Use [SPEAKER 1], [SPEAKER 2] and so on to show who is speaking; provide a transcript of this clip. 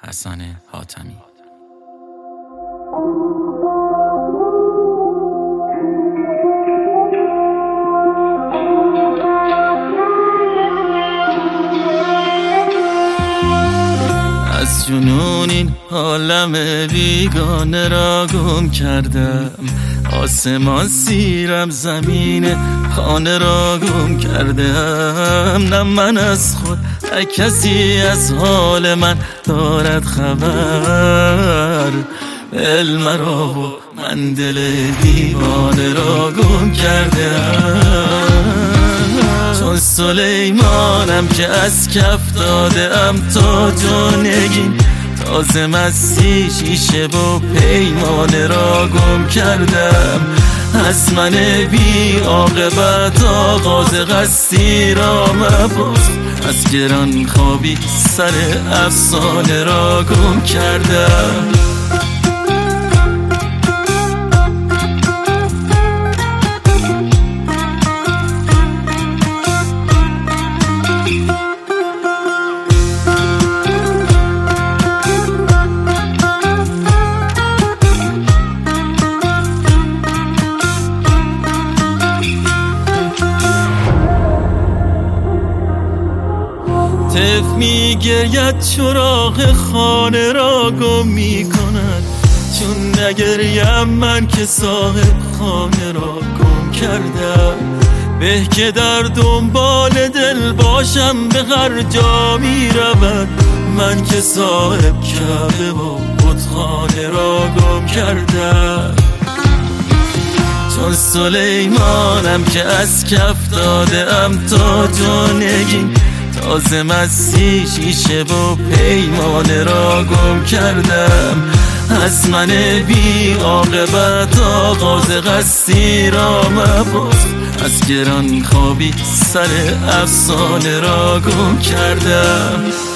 [SPEAKER 1] حسن حاتمی. از جنون این عالم بیگانه را گم کردم، آسمان سیرم زمین خانه را گم کردم. نه من از خود نه کسی از حال من دارد خبر. علم را و من دل دیوانه را گم کردم. چون سلیمانم که از کف داده ام تاج و نگین، تازه مستی شیشه و پیمانه را گم کردم. از من بی عاقبت آغاز قصدی را مپرس، از گران خوابی سر افسانه را گم کردم. طفل میگرید چراغ خانه را گم میکند، چون نگریم من که صاحب خانه را گم کردم. به که در دنبال دل باشم به هر جا میرود، من که صاحب کعبه و بتخانه را گم کردم. چون سلیمانم که از کف داده ام تاج و نگین، تازه مستی شیشه و پیمانه را گم کردم. از من بی عاقبت آغاز قصدی را مپرس، از گران خوابی سر افسانه را گم کردم.